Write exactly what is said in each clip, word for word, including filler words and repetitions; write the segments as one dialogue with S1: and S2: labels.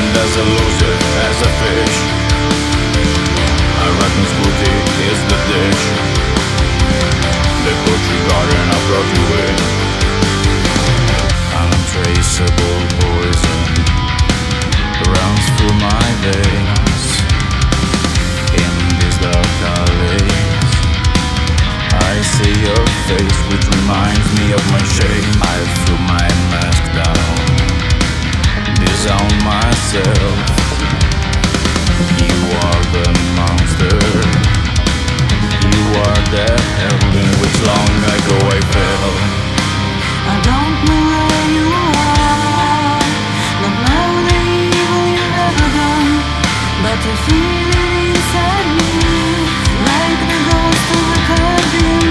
S1: and as elusive as a fish. I reckon Scooty is the dish. The poultry garden I brought you in. An untraceable poison runs through my veins. In these dark alleys I see your face, which reminds me of my shame. I threw my mask down, disown myself. You are the monster. You are the hell in which long ago I fell.
S2: I don't know where you are, don't know the evil you've ever done, but I feel it inside me, like the ghost of a cabin.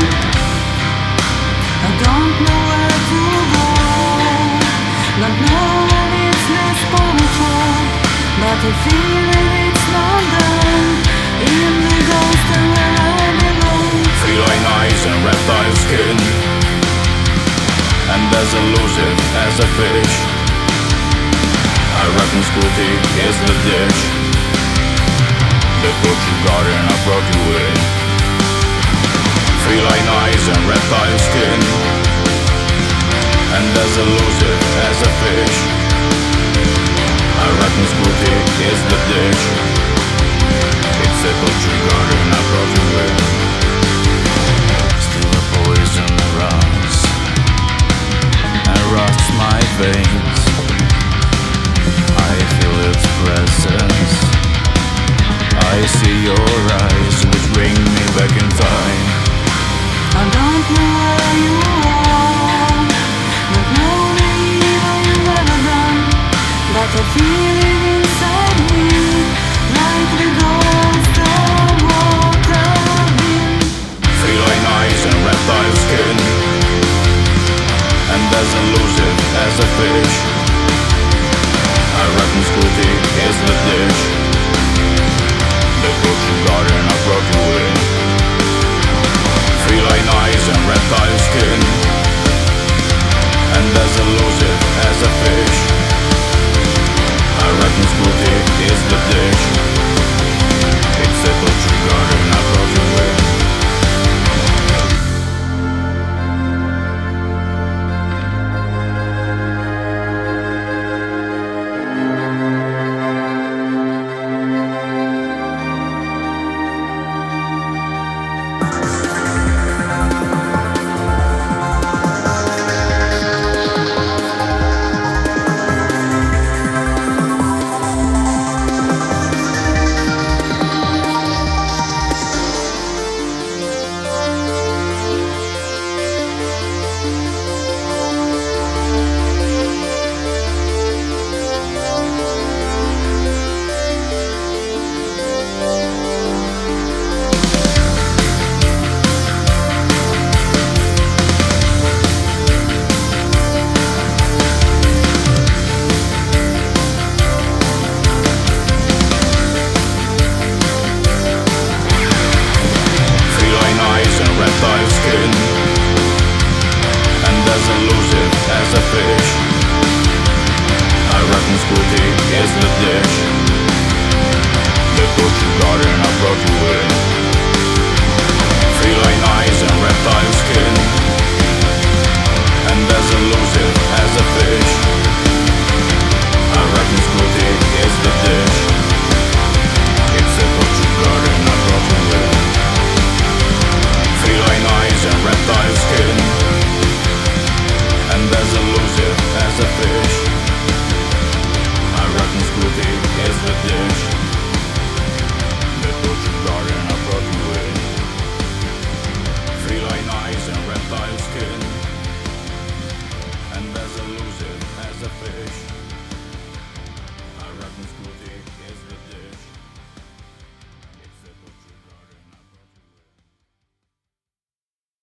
S2: I don't know where to go, don't know what is next for the truck, but I feel that it's not done. In the ghost of where I belong.
S1: Feline eyes and reptile skin, and as elusive as a fish. I reckon Scooty is the dish. The poultry garden I brought you in. Feline eyes and reptile skin, and as elusive as a fish. I reckon Scooty is the dish. It's the poultry garden I brought you in. Still a poison runs and rusts my veins. I feel its presence. I see your eyes, which bring me back in time.
S2: I don't know where you are, don't know the evil you've ever done, but I feel it inside me, like the ghost of what I've been.
S1: Feline eyes and reptile skin, and as elusive as a fish. I reckon Scooty is the dish. The poultry garden I brought you in. Feline eyes and reptile skin, and as elusive as a fish. I reckon Scooty is the dish. It's the poultry garden I brought you in. Is the dish. The poultry garden I brought you in.